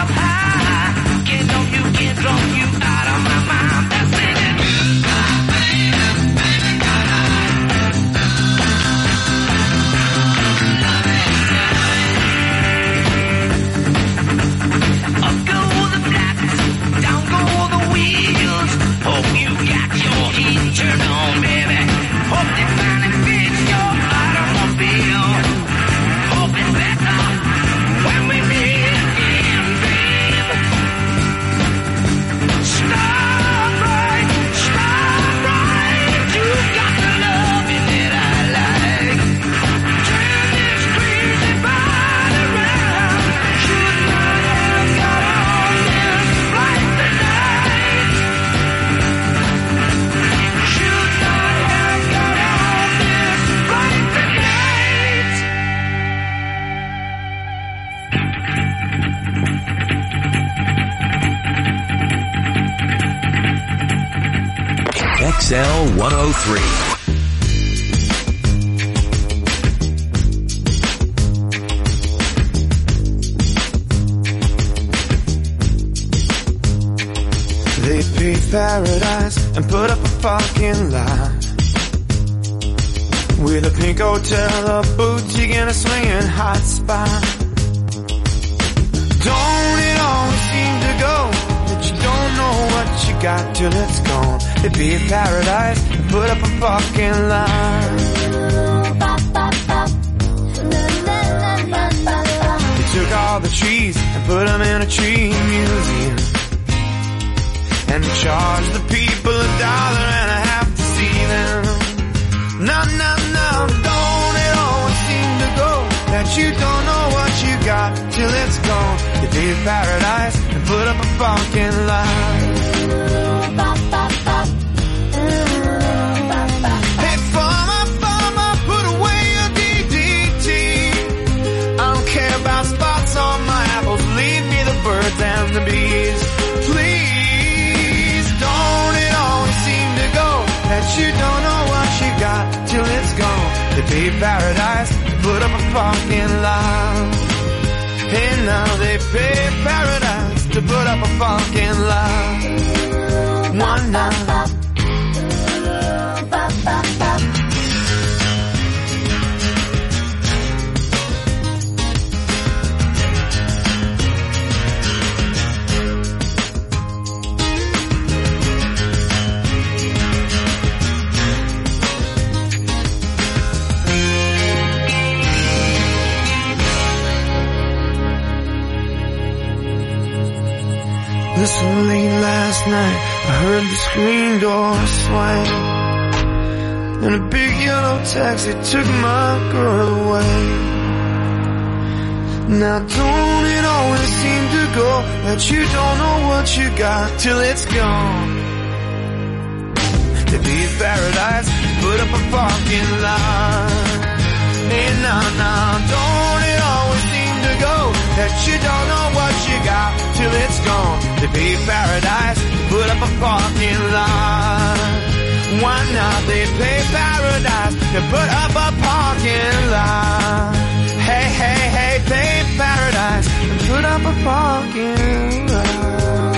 up high. Can't drop you out of my mind. That's it. Up go the flaps, down go the wheels. Hope you got your heat turned on, baby. Hope they finally fix your automobile. Hope it's better when we meet again, baby. Stop right. You got the loving that I like. Turn this crazy body around. Should not have got on this flight tonight. Should not have got on this flight tonight. XL 103. They paved paradise and put up a parking lot with a pink hotel, a boutique, and a swinging hot spot. Don't it always seem to go that you don't know what you got till it's gone? They paved paradise and put up a parking lot. They took all the trees and put them in a tree museum and charge the people $1.50 to see them. No, don't it always seem to go that you don't know what you got till it's gone? You paved paradise and put up a parking lot. Hey, farmer, put away your DDT. I don't care about spots on my apples. Leave me the birds and the bees. Please, don't it always seem to go that you don't know what you got till it's gone? They paved paradise, put up a parking lot. Hey, now they paved paradise to put up a parking lot. One night. This was late last night, I heard the screen door swing, and a big yellow taxi took my girl away. Now don't it always seem to go that you don't know what you got till it's gone? They paved paradise, put up a parking lot. Hey, now, don't it always seem to go that you don't know what you got till it's gone? They paved paradise, put up a parking lot. Why not? They paved paradise, they put up a parking lot. Hey, paved paradise, and put up a parking lot.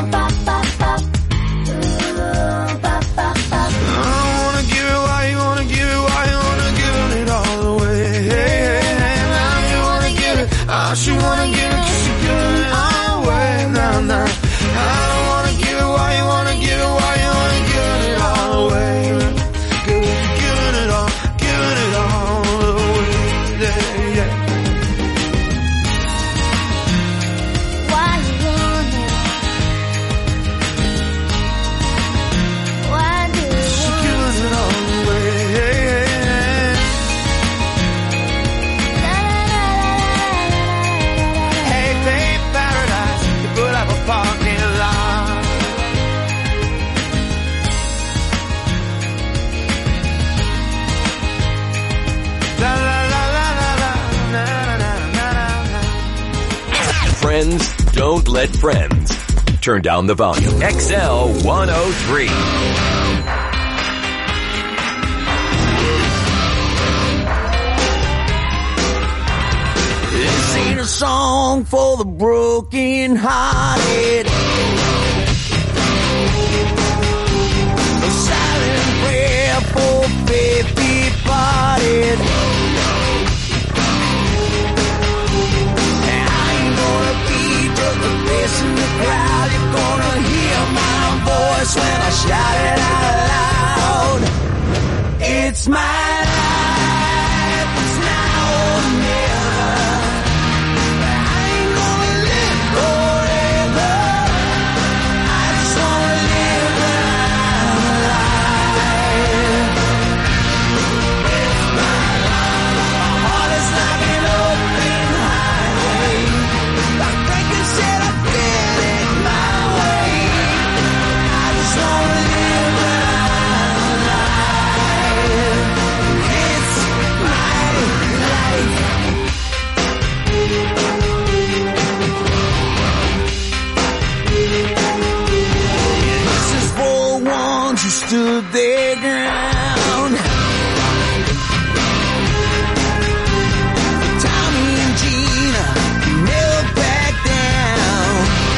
I don't wanna give it why you wanna give it, why you wanna give it all away. Hey, now you wanna give it, she wanna give it, 'cause she give it all away. Nah, I don't wanna give it, why you wanna give it, why you wanna give it all away. Giving it all away. Yeah. Why you want it? Why do you She want gives it all away. Hey, babe, paradise, they put up a parking lot. La la la la la la na na na na. Friends don't let friends. Turn down the volume. XL 103. This ain't a a song for the broken hearted. A silent prayer for faith departed. And I ain't gonna be just a face in the crowd. You're gonna hear my voice when I shout it out loud. It's my life, it's now or never. I ain't gonna live forever. I just wanna live my life. It's my life. My heart is like an open highway. Like Franklin said, I did it my way. I just wanna live my life. It's my life. This is for ones who stood their ground. Tommy and Gina never back down.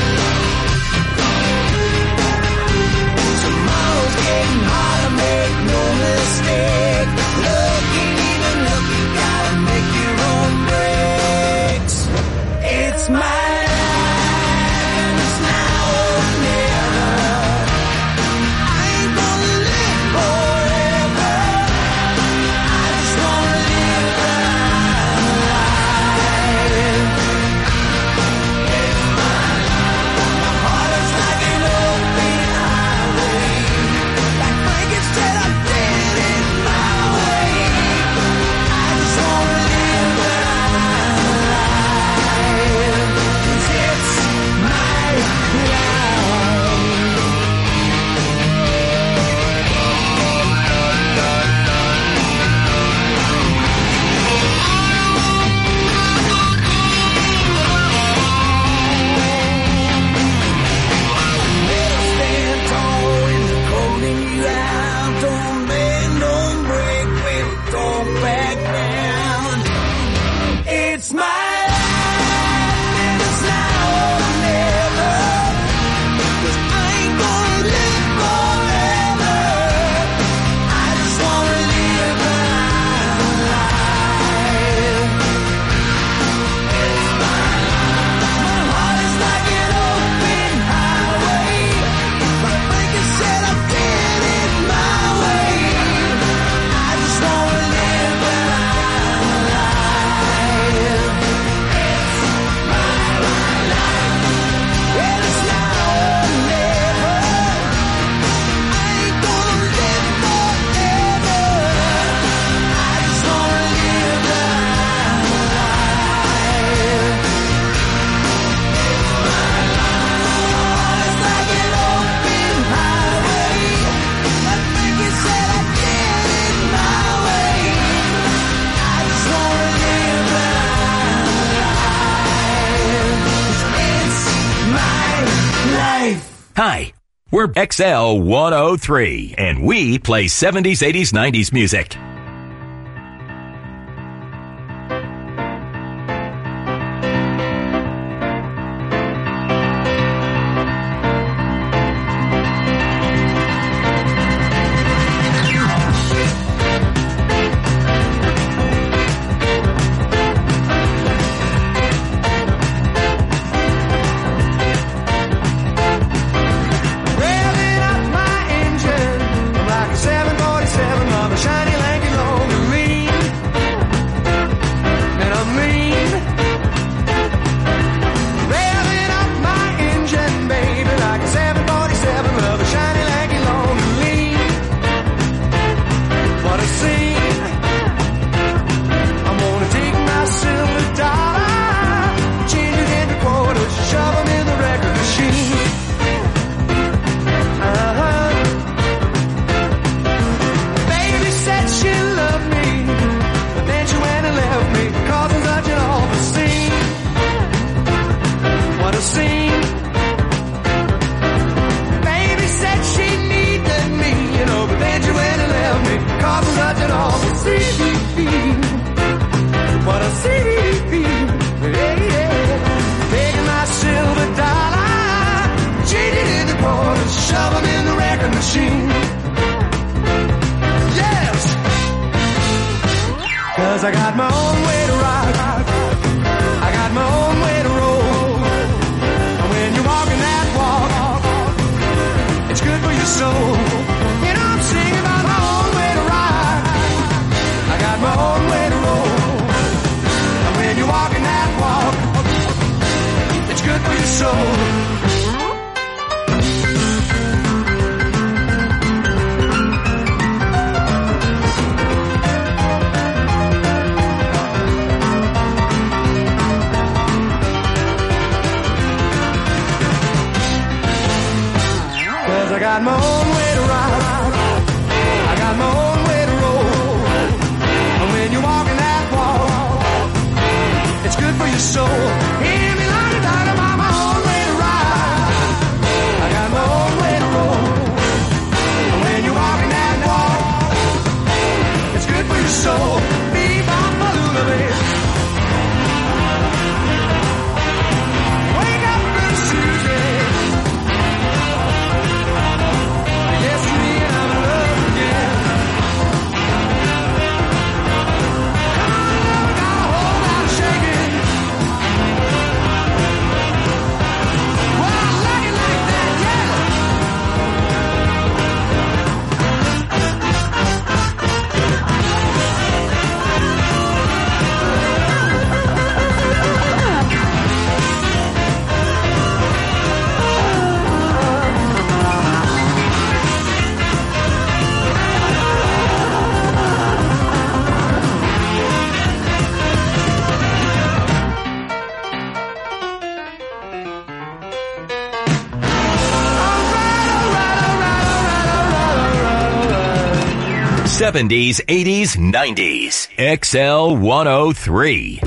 Tomorrow's getting harder, make no mistake. Looking, even looking, gotta make your own breaks. It's my life, and it's now or never. I ain't gonna live forever. I just wanna live my life. It's my life. My heart is like an open highway. Like Franklin said, I did it my way. I just wanna live my life. 'Cause it's my life. Better stand tall when they're calling you out. Don't bend, don't break, baby, don't back down. It's my life, and it's now or never. 'Cause I ain't gonna live forever. I just wanna live my life. It's my life. My heart is like an open highway. Like Franklin said, I did it my way. I just wanna live my life. It's my life. And it's now or never. I ain't gonna live forever. I just wanna live my life. It's my life. It's like an open highway. Like Franklin said, I did it my way. I just wanna live my life. It's my life. Hi, we're XL 103, and we play 70s, 80s, 90s music. Revving up my engine like a 747 of a shiny Lincoln I got my own way to ride. I got my own way to roll. And when you're walking that walk, it's good for your soul. And I'm singing about my own way to ride. I got my own way to roll. And when you're walking that walk, it's good for your soul. I got my own way to ride. I got my own way to roll. And when you're walking that walk, it's good for your soul. Hear me loud and loud about my own way to ride. I got my own way to roll. And when you're walking that walk, it's good for your soul. Be-bop-a-lula, baby. Wake up, good Susie. Yes, me and I'm in love again. Come on, love, got a whole lot of shaking. Well, I like it like that, yeah. '70s, '80s, '90s. XL 103.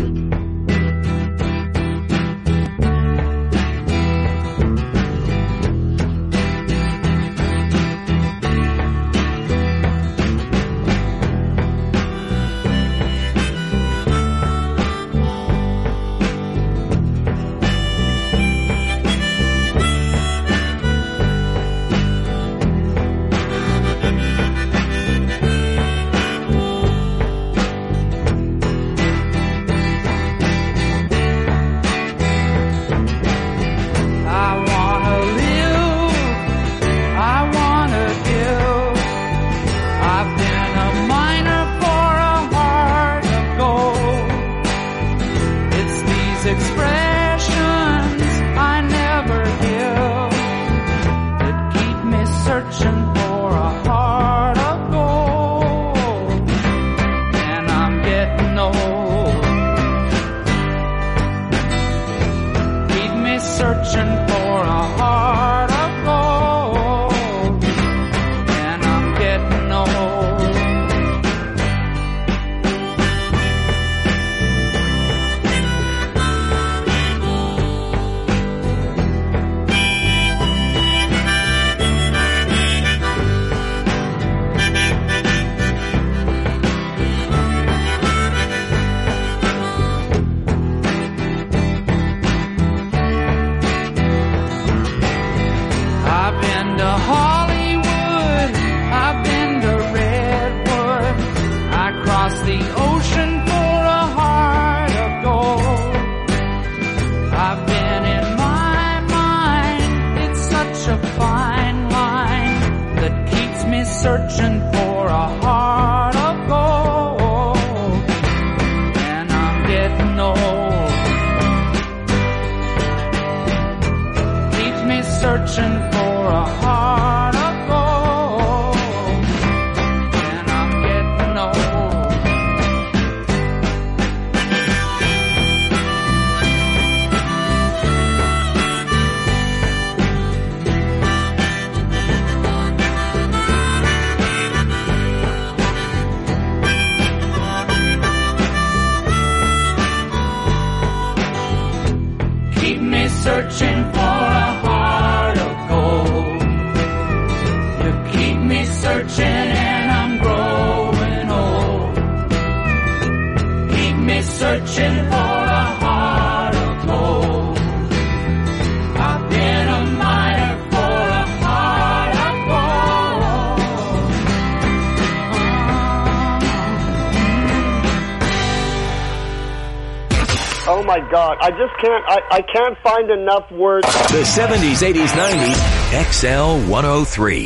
my God. I just can't, I can't find enough words. The 70s, 80s, 90s, XL 103.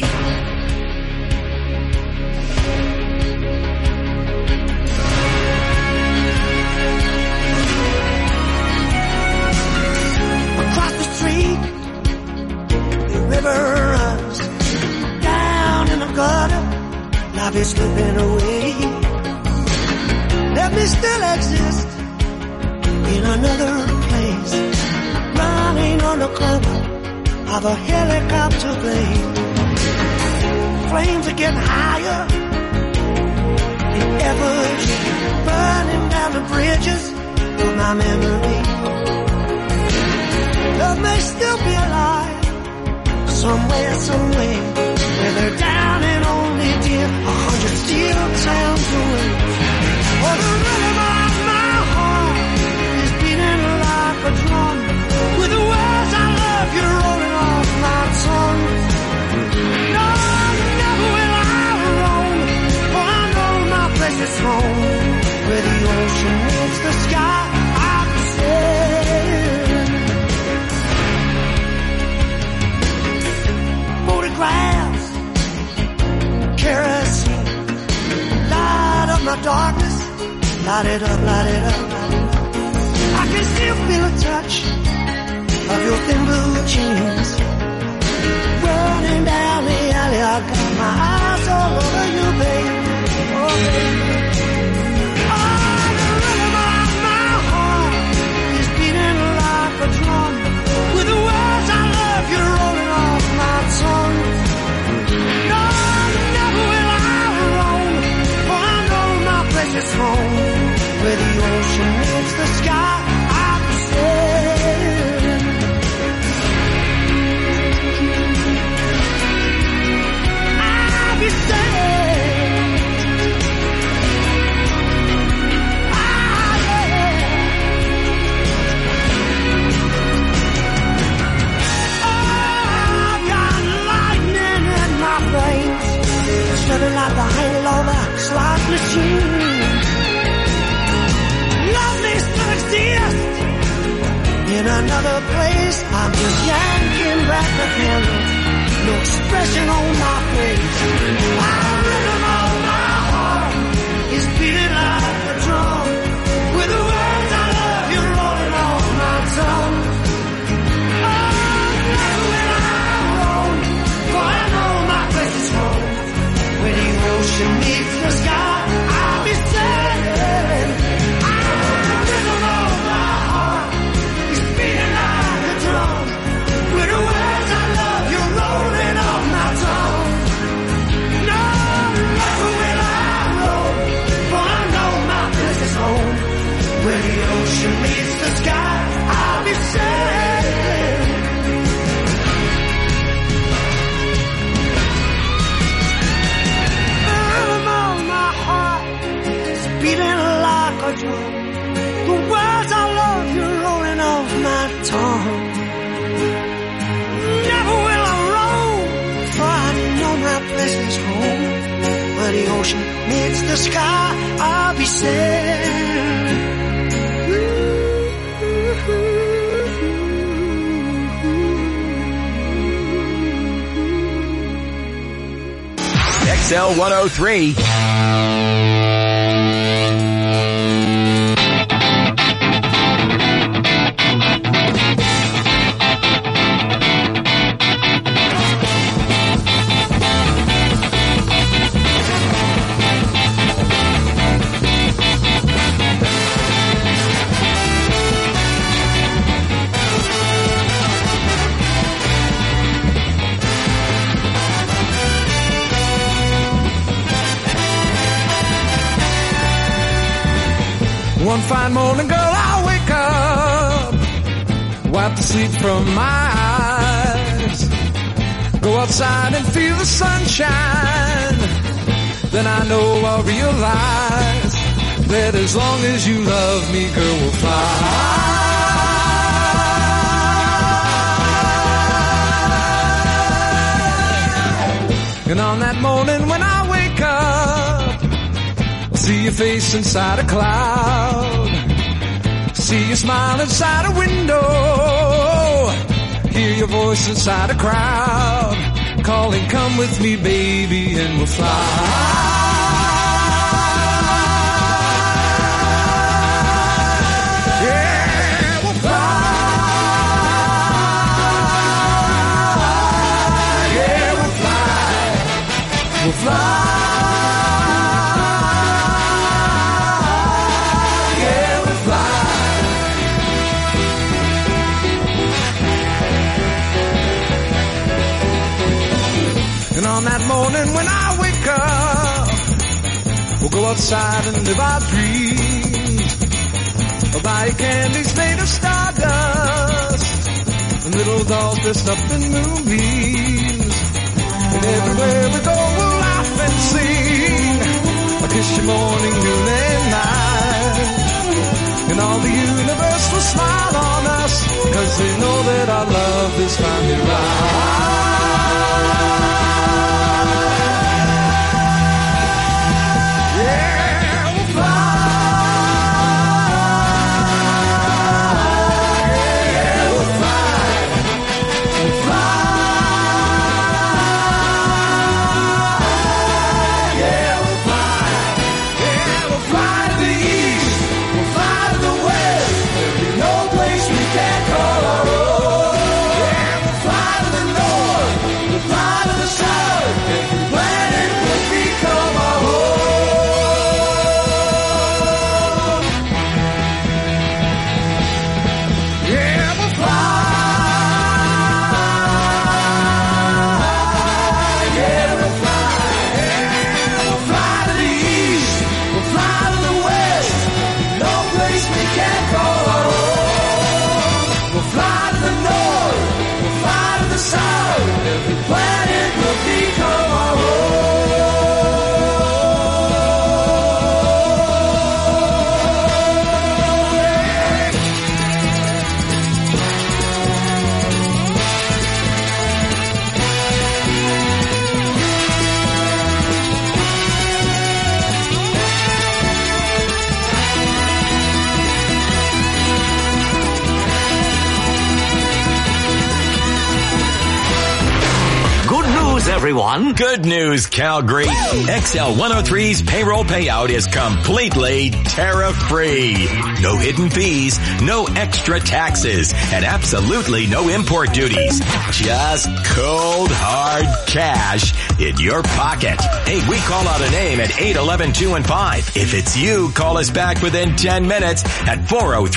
Across the street, the river runs down in the gutter. Life is slipping away. Let me still exist in another place, running on the cover of a helicopter plane. Flames are getting higher in efforts, burning down the bridges of my memory. Love may still be alive somewhere, somewhere, whether down and only dear 100 steel towns away. Oh, the rhythm of my heart is beating like a drum, with the words I love you rolling off my tongue. No, never will I roam, for I know my place is home, where the ocean meets the sky. I'll be sailing. Photographs, kerosene, light up my darkness. Light it up, light it up, light it up. I can still feel a touch of your thin blue jeans running down the alley. I got my eyes all over you, baby. Oh, baby. Oh, the rhythm of my heart is beating like a drum, with the words I love you rolling off my tongue. No, never will I roam, for I know my place is home, where the ocean meets the sky. I'll be sailing. I'll be sailing. I've got lightning in my veins, slipping like the halo of a slot machine. In another place, I'm just yanking back the handle, no expression on my face. The rhythm of my heart is beating like a drum, with the words I love you rolling off my tongue. Oh, never will I roam, for I know my place is home, where the ocean meets the sky. I'll be sailing. With the words I love you rolling off my tongue. No, never will I roam, for I know my place is home, where the ocean meets the sky. I'll be sailing. The rhythm of my heart is beating like a drum. The words I love you rolling off my tongue. Never will I roam, for I know my place is home, where the ocean meets the sky. I'll be sailing. XL 103. One fine morning, girl, I'll wake up, wipe the sleep from my eyes, go outside and feel the sunshine. Then I know I'll realize that as long as you love me, girl, we'll fly. And on that morning when I wake up, I'll see your face inside a cloud. See you smile inside a window. Hear your voice inside a crowd. Calling, come with me, baby, and we'll fly. We'll fly, yeah, we'll fly. And on that morning when I wake up, we'll go outside and live our dreams. I'll buy candies made of stardust, and little dolls dressed up in moonbeams. And everywhere we go, we'll laugh and sing. I'll kiss you morning, noon, and night. And all the universe will smile on us, 'cause they know that our love is finally right. Yeah, we'll fly. Yeah, we'll fly. We'll fly. Everyone. Good news, Calgary. XL 103's payroll payout is completely tariff-free. No hidden fees, no extra taxes, and absolutely no import duties. Just cold, hard cash in your pocket. Hey, we call out a name at 811-215. If it's you, call us back within 10 minutes at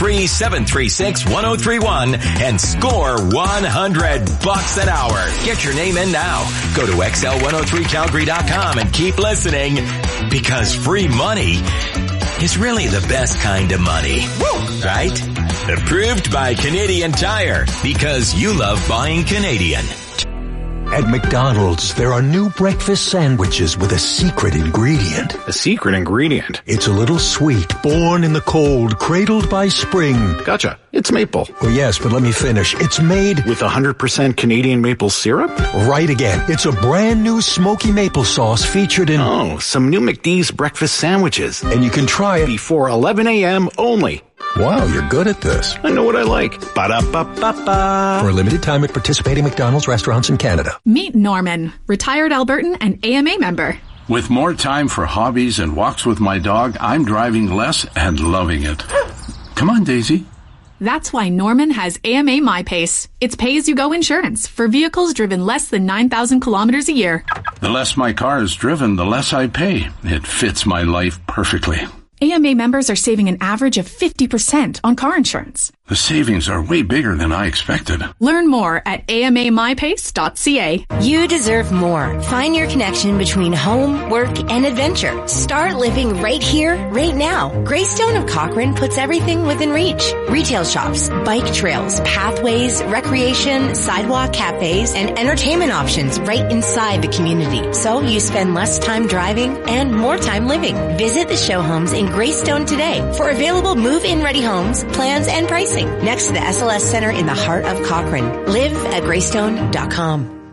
403-736-1031 and score $100 an hour. Get your name in now. Go to XL103Calgary.com and keep listening, because free money is really the best kind of money. Woo! Right? Approved by Canadian Tire, because you love buying Canadian. At McDonald's, there are new breakfast sandwiches with a secret ingredient. A secret ingredient? It's a little sweet, born in the cold, cradled by spring. Gotcha. It's maple. Well, yes, but let me finish. It's made with 100% Canadian maple syrup? Right again. It's a brand new smoky maple sauce featured in... Oh, some new McD's breakfast sandwiches. And you can try it before 11 a.m. only. Wow, you're good at this. I know what I like. Ba-da-ba-ba-ba. For a limited time at participating McDonald's restaurants in Canada. Meet Norman, retired Albertan and AMA member. With more time for hobbies and walks with my dog, I'm driving less and loving it. Come on, Daisy. That's why Norman has AMA MyPace. It's pay-as-you-go insurance for vehicles driven less than 9,000 kilometers a year. The less my car is driven, the less I pay. It fits my life perfectly. AMA members are saving an average of 50% on car insurance. The savings are way bigger than I expected. Learn more at amamypace.ca. You deserve more. Find your connection between home, work, and adventure. Start living right here, right now. Greystone of Cochrane puts everything within reach. Retail shops, bike trails, pathways, recreation, sidewalk cafes, and entertainment options right inside the community. So you spend less time driving and more time living. Visit the show homes in Greystone today for available move-in ready homes, plans, and pricing. Next to the SLS Center in the heart of Cochrane. Live at Greystone.com.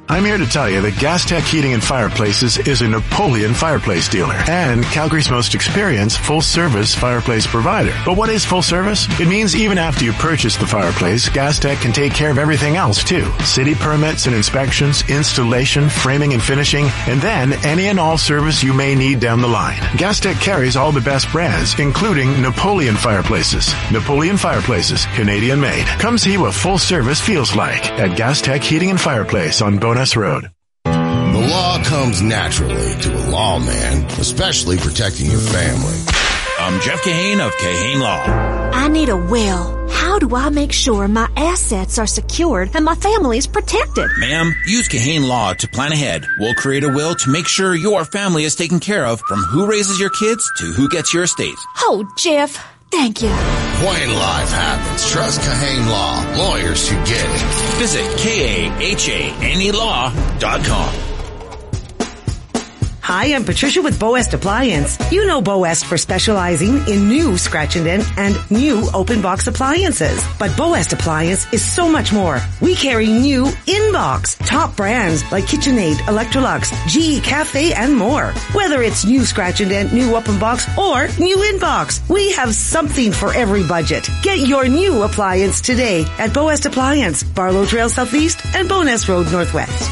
I'm here to tell you that Gas Tech Heating and Fireplaces is a Napoleon fireplace dealer and Calgary's most experienced full-service fireplace provider. But what is full service? It means even after you purchase the fireplace, Gas Tech can take care of everything else too. City permits and inspections, installation, framing and finishing, and then any and all service you may need down the line. Gas Tech carries all the best brands, including Napoleon fireplaces. Napoleon fireplaces, Canadian made. Come see what full service feels like at Gas Tech Heating and Fireplace on Bowness Road. The law comes naturally to a lawman, especially protecting your family. I'm Jeff Kahane of Kahane Law. I need a will. How do I make sure my assets are secured and my family's protected? Ma'am, use Kahane Law to plan ahead. We'll create a will to make sure your family is taken care of, from who raises your kids to who gets your estate. Oh, Jeff, thank you. When life happens, trust Kahane Law. Lawyers who get it. Visit KAHANElaw.com. Hi, I'm Patricia with Boest Appliance. You know Boest for specializing in new scratch and dent and new open box appliances. But Boest Appliance is so much more. We carry new in-box, top brands like KitchenAid, Electrolux, GE Cafe, and more. Whether it's new scratch and dent, new open box, or new in-box, we have something for every budget. Get your new appliance today at Boest Appliance, Barlow Trail Southeast and Bowness Road Northwest.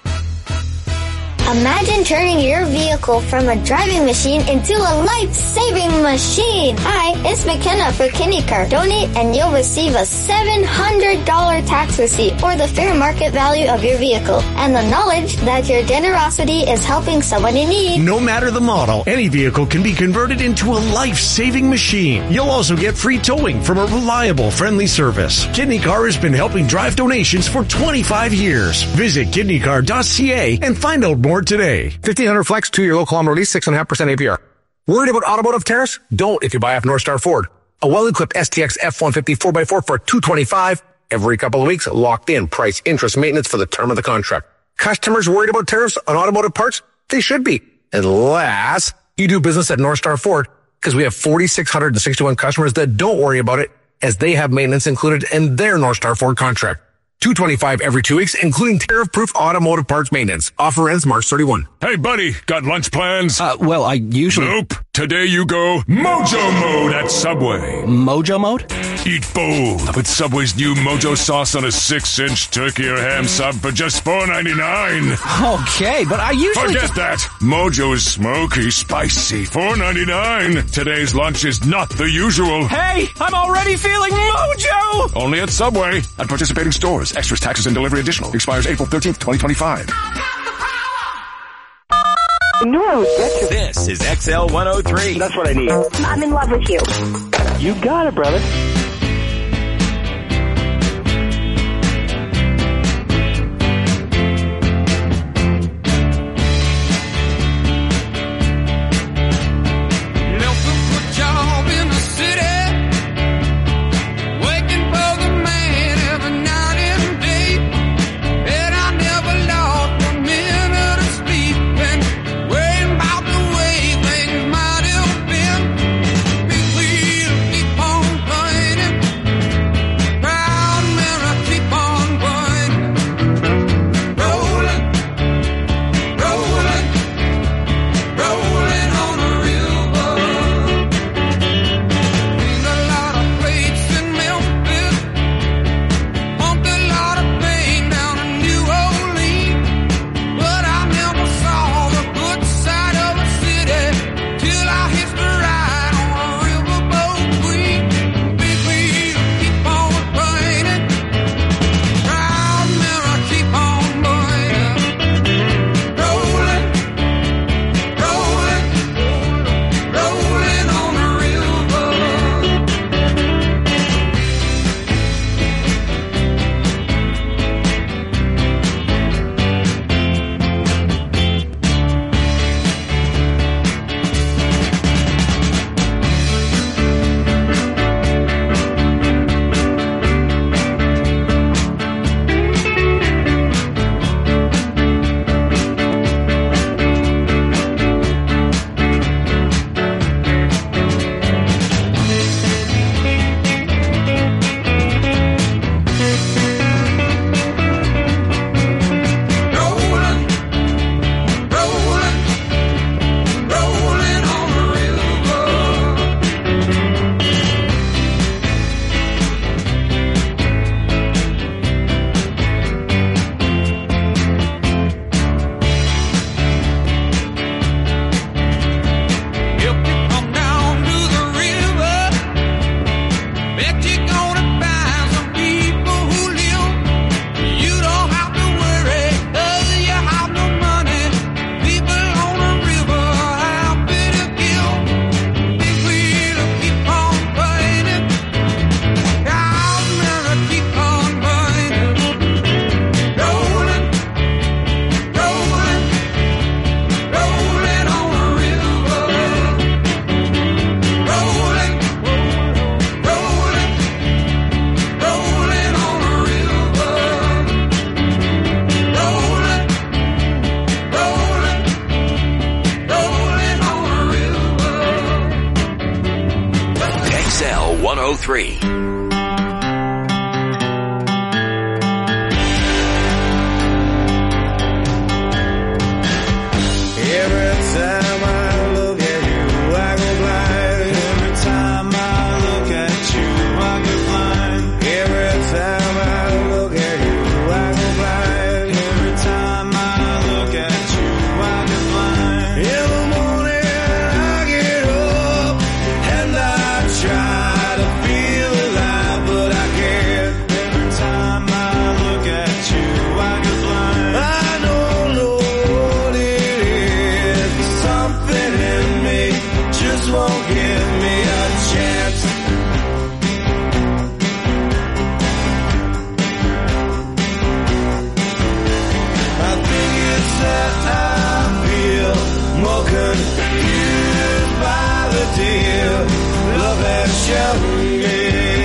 Imagine turning your vehicle from a driving machine into a life-saving machine. Hi, it's McKenna for KidneyCar. Donate and you'll receive a $700 tax receipt or the fair market value of your vehicle and the knowledge that your generosity is helping someone in need. No matter the model, any vehicle can be converted into a life-saving machine. You'll also get free towing from a reliable, friendly service. KidneyCar has been helping drive donations for 25 years. Visit kidneycar.ca and find out more today. 1500 flex, 2-year low kilometer lease, 6.5% APR. Worried about automotive tariffs? Don't if you buy off North Star Ford. A well-equipped STX F-150 4x4 for $225 every couple of weeks. Locked in price, interest, maintenance for the term of the contract. Customers worried about tariffs on automotive parts? They should be. Unless you do business at North Star Ford, because we have 4,661 customers that don't worry about it, as they have maintenance included in their North Star Ford contract. $225 every 2 weeks, including tariff-proof automotive parts maintenance. Offer ends March 31. Hey, buddy, got lunch plans? Well, I usually... Nope. Today you go Mojo Mode at Subway. Mojo Mode? Eat bold with Subway's new Mojo sauce on a 6-inch turkey or ham sub for just $4.99. Okay, but I usually... Forget that. Mojo is smoky, spicy, $4.99. Today's lunch is not the usual. Hey, I'm already feeling Mojo! Only at Subway. At participating stores. Extras, taxes, and delivery additional. Expires April 13th, 2025. This is XL 103. That's what I need. I'm in love with you. You got it, brother. 103. Every time I look at you, I go blind. Every time I look at you, I go blind. Every time I look at you, I go blind. Every time I look at you, I go blind. In the morning I get up and I try to feel alive, but I can't. Every time I look at you, I go blind. I don't know what it is. Something in me just won't give me a chance. I think it's that I feel more confused by the deal love has shown me.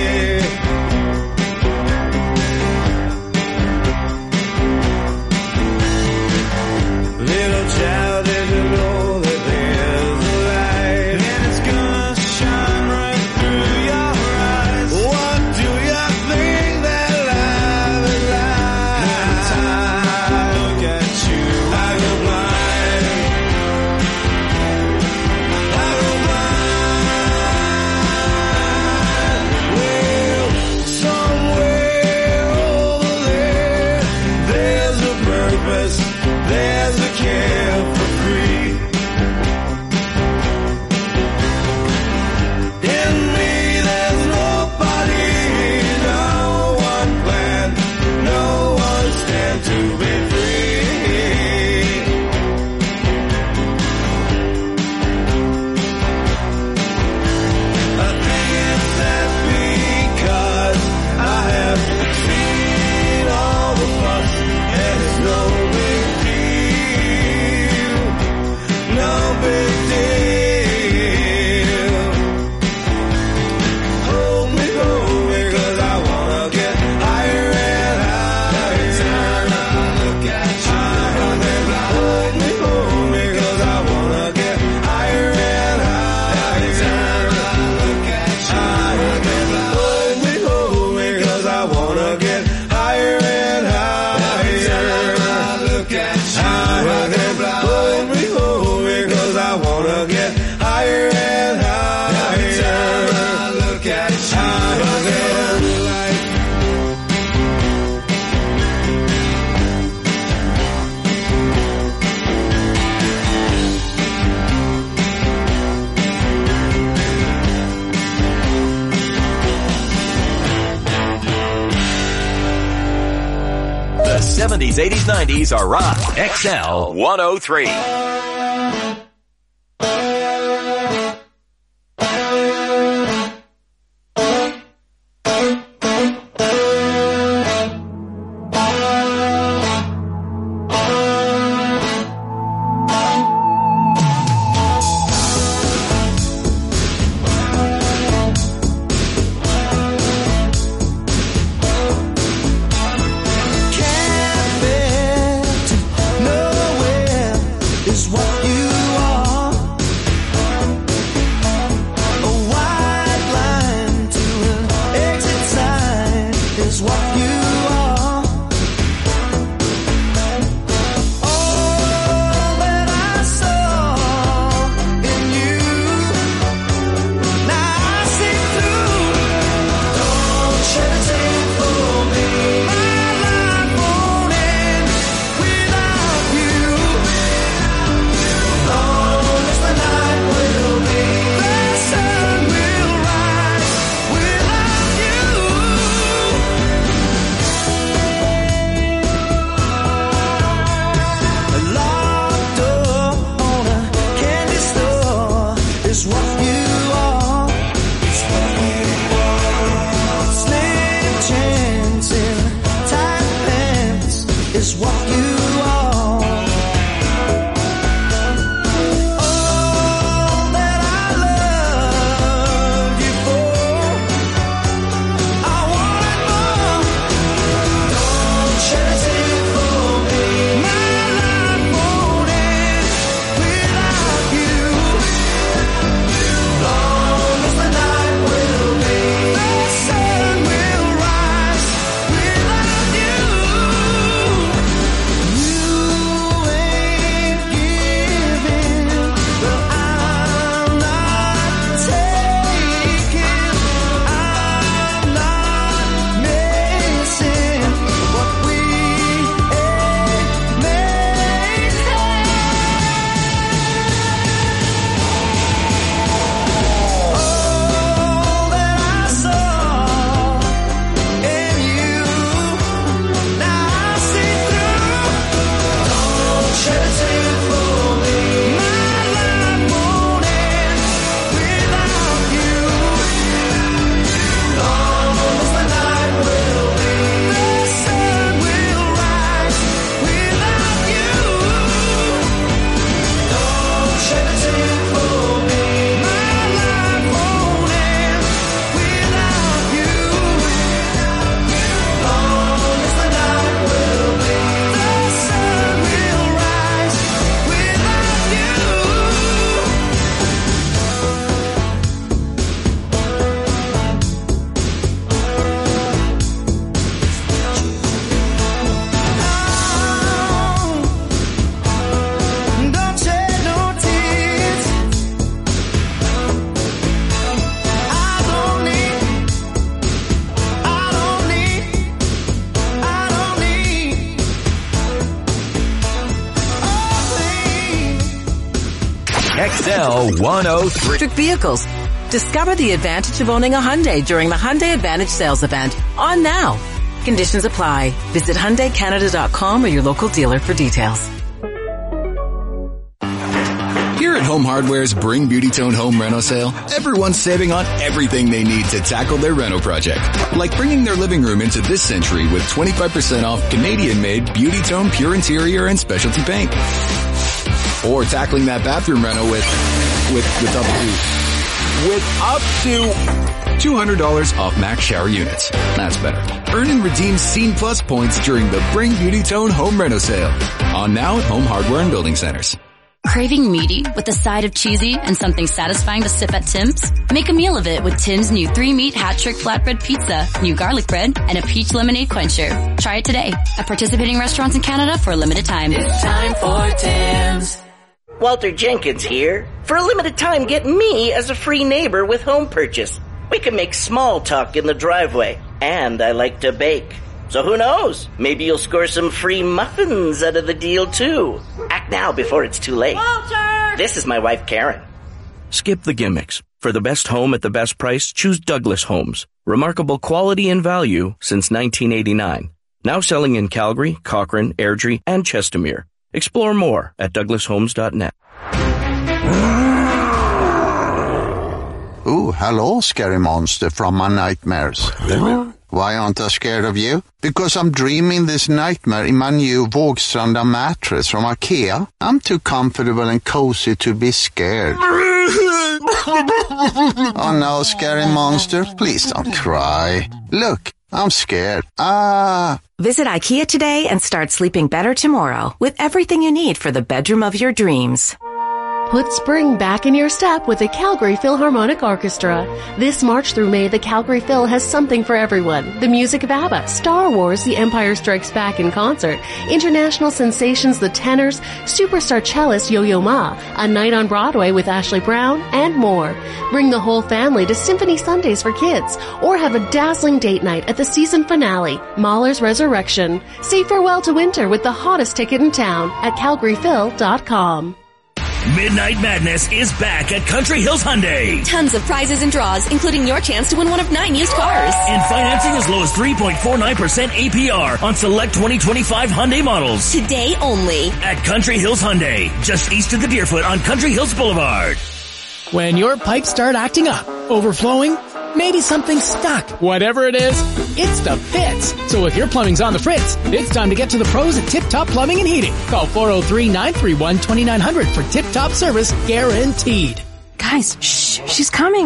Little child, did you know that there's a light and it's gonna shine right through your eyes? What do you think that life is like? Every time I look at you, I go blind. I go blind. Well, somewhere over there, there's a purpose, there's a care for free. In me, there's nobody, no one plan, no one stand to be free. I think it's that because I have seen all the fuss and it's no big deal, no big deal. Hold me, 'cause I wanna get higher and higher. Every time I look at you, hold me, 'cause I wanna get higher and higher. Every time I look at you, hold me, 'cause I wanna get higher and higher. Every time I look at you, hold me, 'cause I wanna get higher and higher. Every time I look at you, The 70s, 80s, 90s are on XL 103. Can't bear to nowhere is XL103. Electric vehicles. Discover the advantage of owning a Hyundai during the Hyundai Advantage sales event. On now. Conditions apply. Visit HyundaiCanada.com or your local dealer for details. Here at Home Hardware's Bring Beauty Tone Home Reno sale, everyone's saving on everything they need to tackle their reno project. Like bringing their living room into this century with 25% off Canadian-made Beauty Tone Pure Interior and Specialty Paint. Or tackling that bathroom reno with up to $200 off Max Shower Units. That's better. Earn and redeem Scene Plus points during the Bring Beauty Tone Home Reno sale. On now at Home Hardware and Building Centers. Craving meaty with a side of cheesy and something satisfying to sip at Tim's? Make a meal of it with Tim's new 3-meat hat-trick flatbread pizza, new garlic bread, and a peach lemonade quencher. Try it today at participating restaurants in Canada for a limited time. It's time for Tim's. Walter Jenkins here. For a limited time, get me as a free neighbor with home purchase. We can make small talk in the driveway, and I like to bake. So who knows? Maybe you'll score some free muffins out of the deal, too. Act now before it's too late. Walter! This is my wife, Karen. Skip the gimmicks. For the best home at the best price, choose Douglas Homes. Remarkable quality and value since 1989. Now selling in Calgary, Cochrane, Airdrie, and Chestermere. Explore more at douglashomes.net. Oh, hello, scary monster from my nightmares. Why aren't I scared of you? Because I'm dreaming this nightmare in my new Vågstranda mattress from IKEA. I'm too comfortable and cozy to be scared. Oh no, scary monster, please don't cry. Look, I'm scared. Visit IKEA today and start sleeping better tomorrow with everything you need for the bedroom of your dreams. Put spring back in your step with the Calgary Philharmonic Orchestra. This March through May, the Calgary Phil has something for everyone. The music of ABBA, Star Wars, The Empire Strikes Back in concert, international sensations The Tenors, superstar cellist Yo-Yo Ma, a night on Broadway with Ashley Brown, and more. Bring the whole family to Symphony Sundays for kids, or have a dazzling date night at the season finale, Mahler's Resurrection. Say farewell to winter with the hottest ticket in town at calgaryphil.com. Midnight Madness is back at Country Hills Hyundai. Tons of prizes and draws, including your chance to win one of 9 used cars. And financing as low as 3.49% APR on select 2025 Hyundai models. Today only. At Country Hills Hyundai, just east of the Deerfoot on Country Hills Boulevard. When your pipes start acting up, overflowing, maybe something's stuck. Whatever it is, it's the Fitz. So if your plumbing's on the fritz, it's time to get to the pros at Tip Top Plumbing and Heating. Call 403-931-2900 for Tip Top service guaranteed. Guys, shh, she's coming.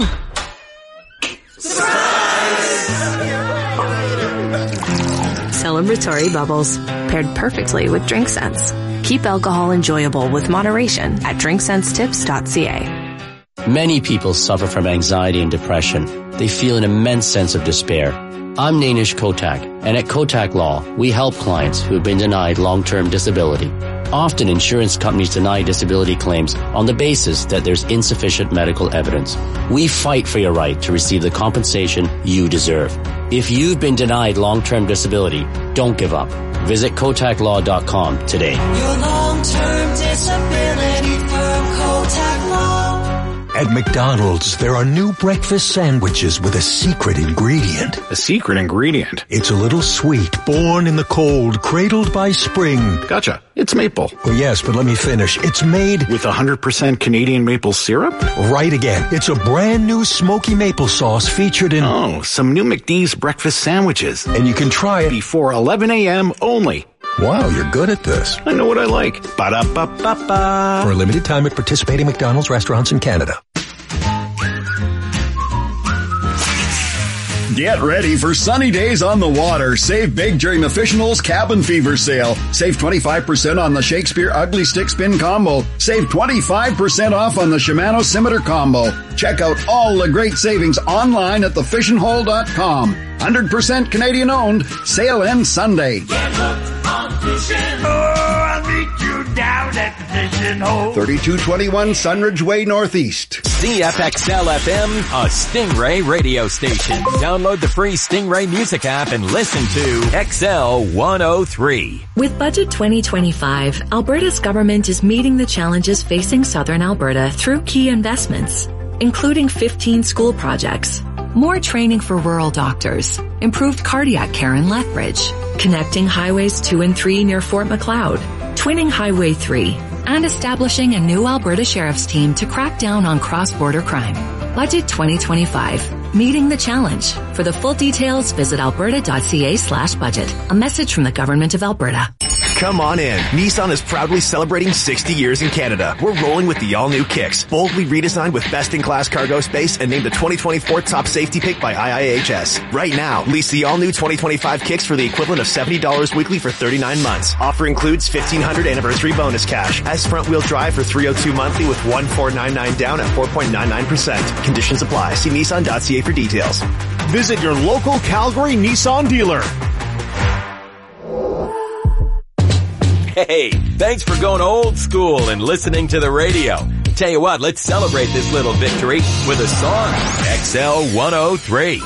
Celebratory bubbles, paired perfectly with Drink Sense. Keep alcohol enjoyable with moderation at drinksense-tips.ca. Many people suffer from anxiety and depression. They feel an immense sense of despair. I'm Nainish Kotak, and at Kotak Law, we help clients who have been denied long-term disability. Often insurance companies deny disability claims on the basis that there's insufficient medical evidence. We fight for your right to receive the compensation you deserve. If you've been denied long-term disability, don't give up. Visit KotakLaw.com today. Your long-term disability firm, Kotak Law. At McDonald's, there are new breakfast sandwiches with a secret ingredient. A secret ingredient? It's a little sweet, born in the cold, cradled by spring. Gotcha. It's maple. Well, yes, but let me finish. It's made with 100% Canadian maple syrup? Right again. It's a brand new smoky maple sauce featured in... Oh, some new McD's breakfast sandwiches. And you can try it before 11 a.m. only. Wow, you're good at this. I know what I like. Ba-da-ba-ba-ba. For a limited time at participating McDonald's restaurants in Canada. Get ready for sunny days on the water. Save big during the Fish & Knolls Cabin Fever sale. Save 25% on the Shakespeare Ugly Stick Spin Combo. Save 25% off on the Shimano Scimitar Combo. Check out all the great savings online at thefishandhole.com. 100% Canadian owned. Sale ends Sunday. Get hooked on fishing. Oh, meet you down at the fishing hole. 3221 Sunridge Way Northeast. CFXL FM, a Stingray radio station. Download the free Stingray music app and listen to XL 103. With Budget 2025, Alberta's government is meeting the challenges facing southern Alberta through key investments, including 15 school projects, more training for rural doctors, improved cardiac care in Lethbridge, connecting Highways 2 and 3 near Fort Macleod, twinning Highway 3, and establishing a new Alberta Sheriff's team to crack down on cross-border crime. Budget 2025, meeting the challenge. For the full details, visit alberta.ca/budget. A message from the Government of Alberta. Come on in. Nissan is proudly celebrating 60 years in Canada. We're rolling with the all-new Kicks, boldly redesigned with best-in-class cargo space and named the 2024 top safety pick by IIHS. Right now, lease the all-new 2025 Kicks for the equivalent of $70 weekly for 39 months. Offer includes $1,500 anniversary bonus cash. S front-wheel drive for $302 monthly with $1,499 down at 4.99%. Conditions apply. See Nissan.ca for details. Visit your local Calgary Nissan dealer. Hey, thanks for going old school and listening to the radio. Tell you what, let's celebrate this little victory with a song. XL 103.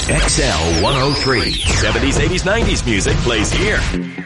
XL 103. 70s, 80s, 90s music plays here.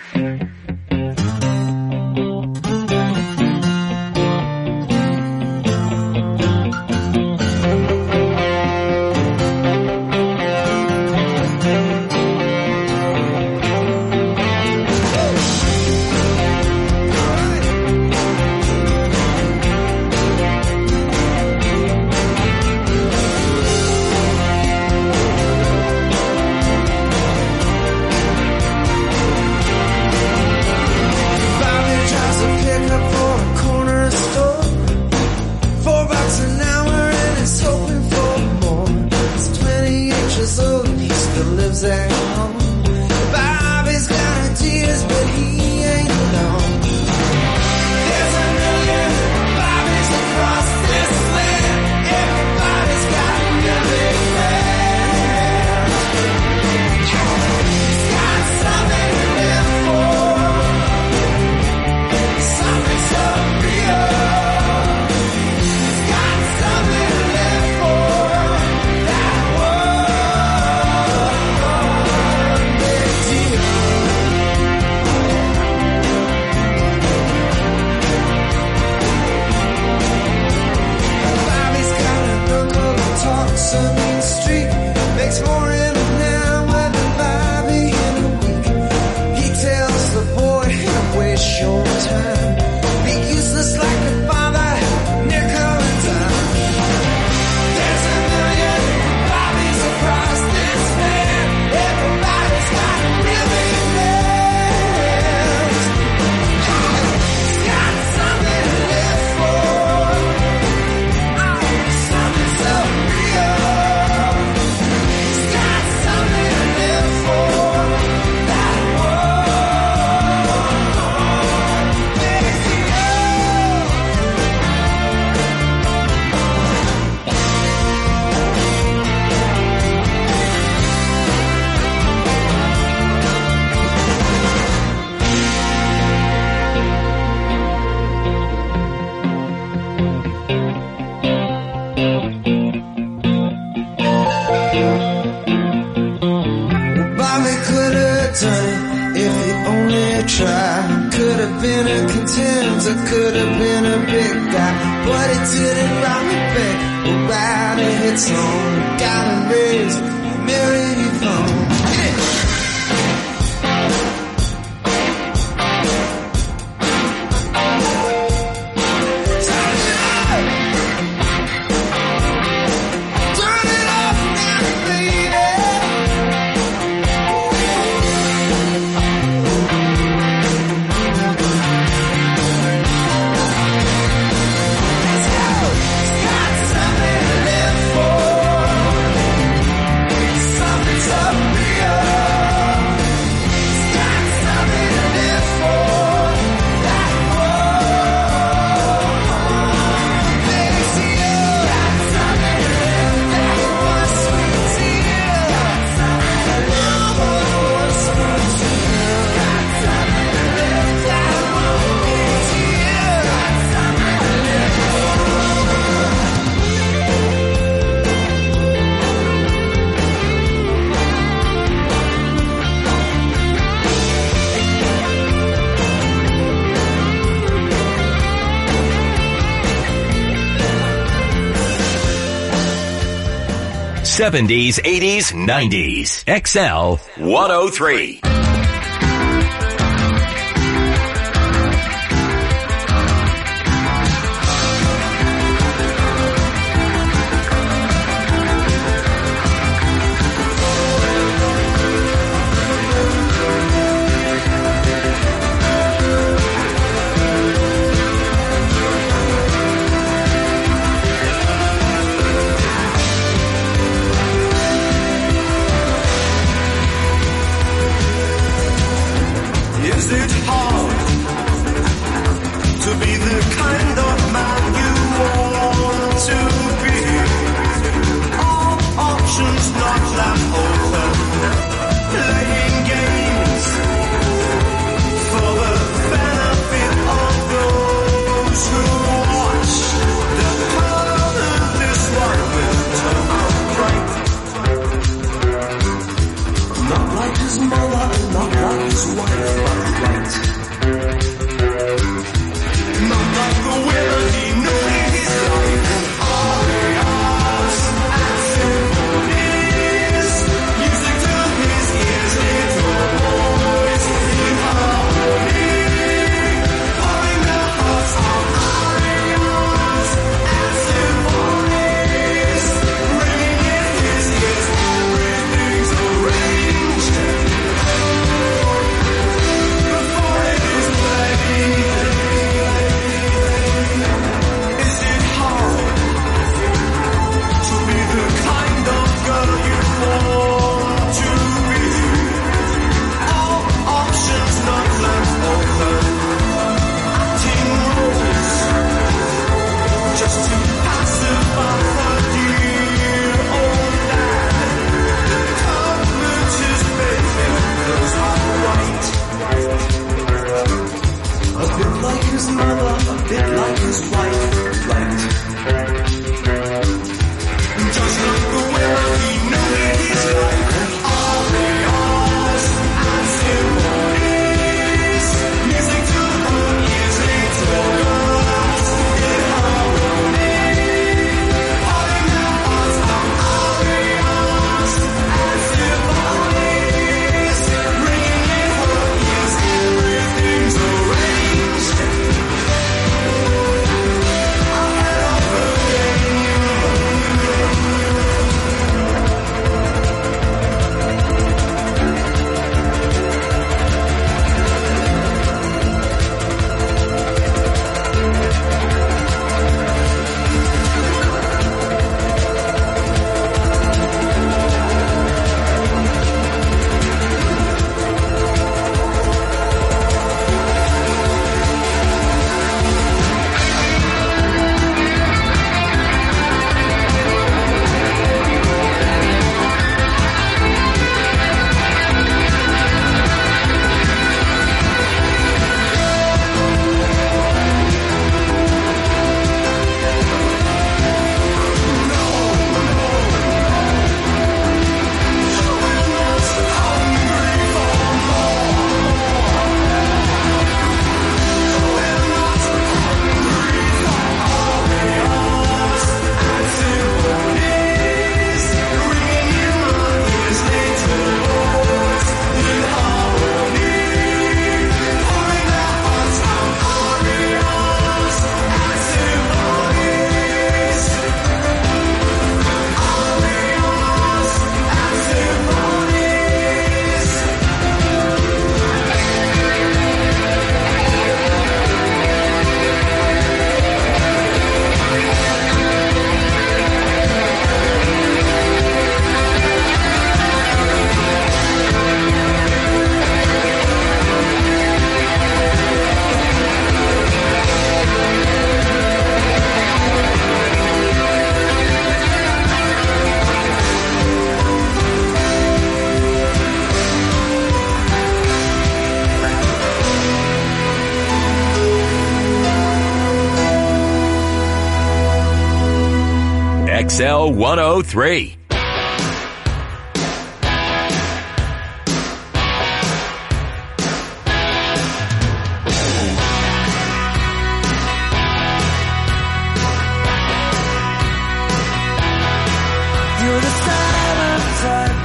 '70s, '80s, '90s. XL 103. XL 103. You're the silent type,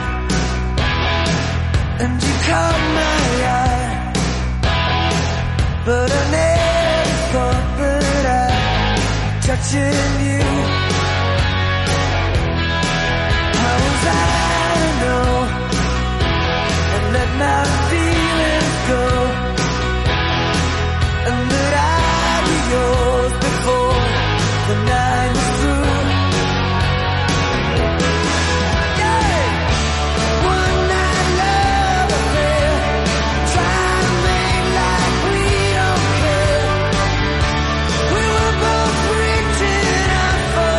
and you caught my eye. But I never thought that I'd touching you. How was I to know and let my feelings go, and that I'd be yours before the night was through? For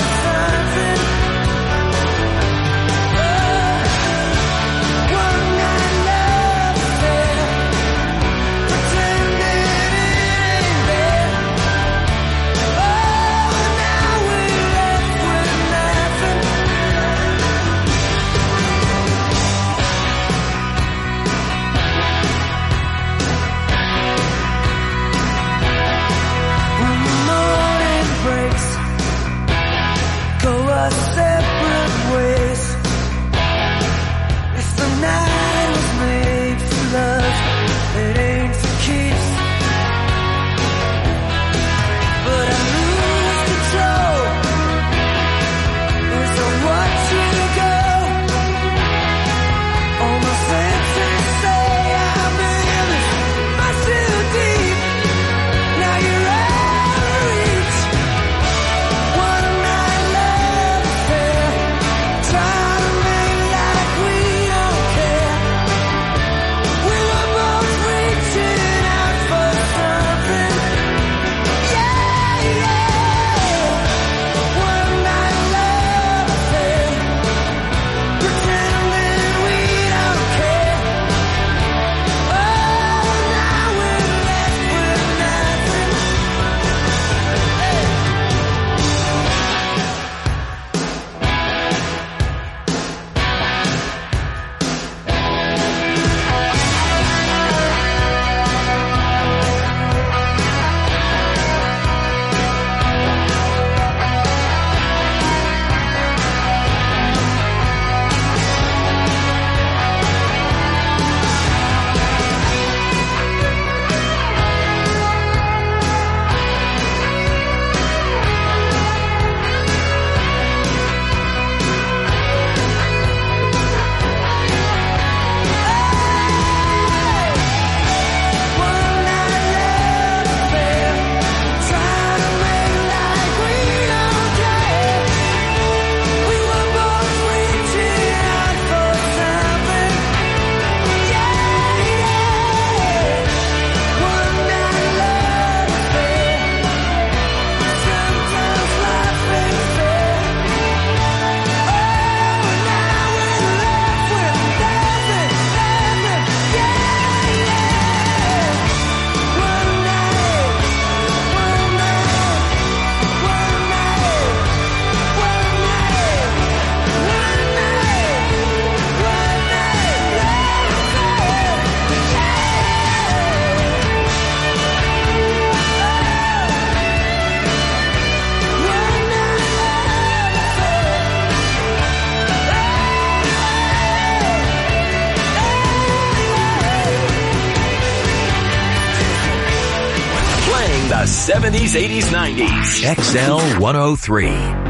the 70s, 80s, 90s. XL 103.